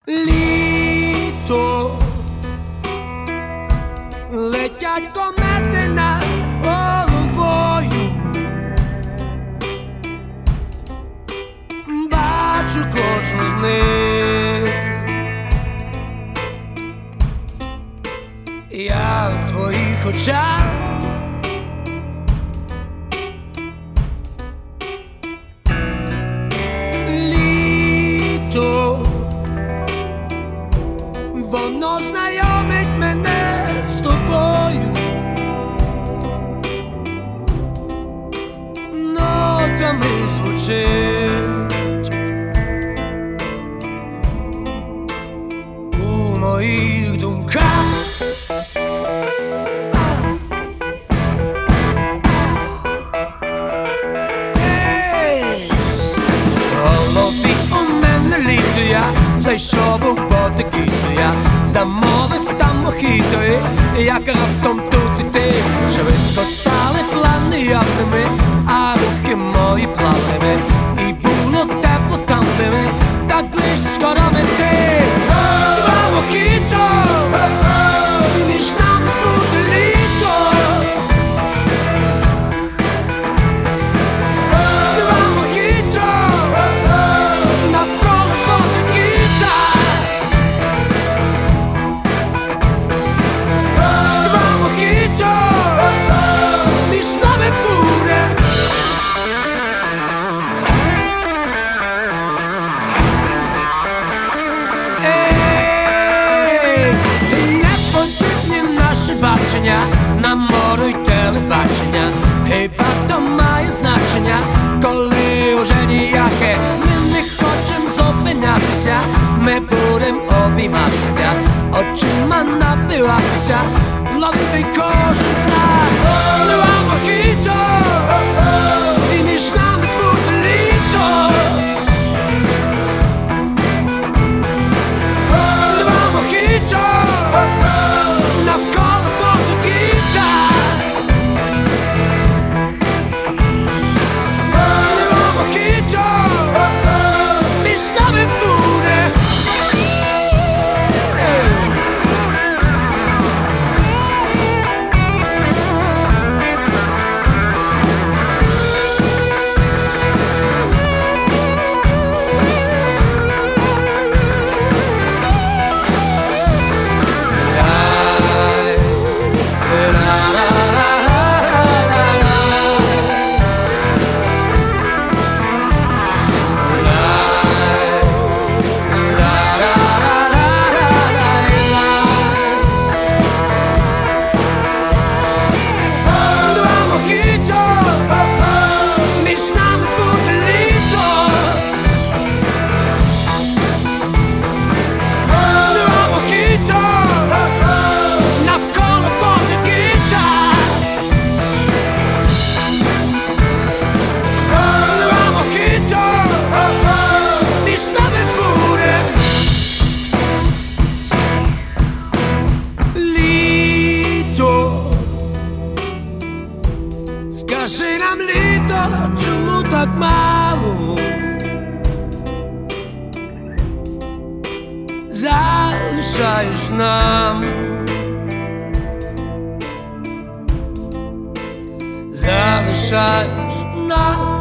Літо летять комети над головою, бачу кожну з них. Я в твоїх очах літо, воно знайомить мене з тобою, нотами звучить у моїх думках. Зайшов у ботикіто, я замовив там мохіто, як раптом тут і ти. Швидко стали плани явними, а руки мої плавними, і було тепло там, де ми так близько до мети. Два мохіто, і між нами буде літо. Два мохіто, навколо ботикіта. Два мохіто, між нами буде. Не потрібні наші бачення на мору й телебачення. Хіба то має значення, коли уже ніяке. Ми не хочем зупинятися, ми будем обійматися, очима напиватися, ловити кожен знак. Два мохіто, і між нами буде літо. Два мохіто, навколо ботикіта. Два мохіто, між нами буде. Скажи нам, літо, чому так мало залишаєш нам? Залишаєш нам.